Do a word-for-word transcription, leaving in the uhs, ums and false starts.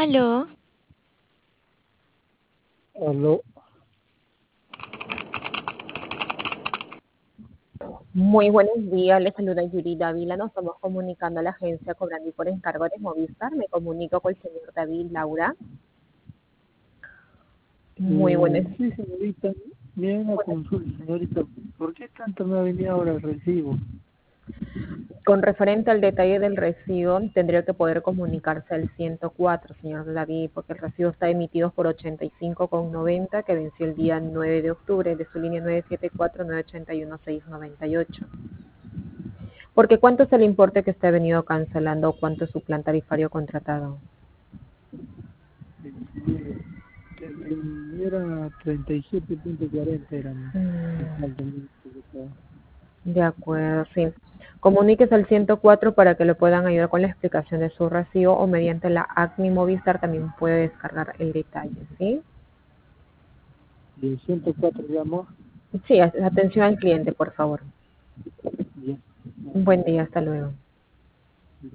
Aló, Aló, Muy buenos días, les saluda Yuri Dávila. Nos estamos comunicando a la agencia cobrando y por encargo de Movistar. Me comunico con el señor David Laura. Muy buenos, eh, sí, señorita, bien una buenas. consulta, señorita. ¿Por qué tanto me ha venido ahora el recibo? Con referente al detalle del recibo, tendría que poder comunicarse al ciento cuatro, señor David, porque el recibo está emitido por ochenta y cinco con noventa, que venció el día nueve de octubre, de su línea nueve siete cuatro nueve ocho uno seis nueve ocho. Porque ¿cuánto es el importe que usted ha venido cancelando o cuánto es su plan tarifario contratado? Eh, el- era treinta y siete punto cuarenta era mi Mm. total de mi contratado. De acuerdo, sí. Comuníquese al ciento cuatro para que le puedan ayudar con la explicación de su recibo o mediante la ACMI Movistar también puede descargar el detalle, ¿sí? Y el ciento cuatro llamó, Sí, atención al cliente, por favor. ya. Un buen día, hasta luego.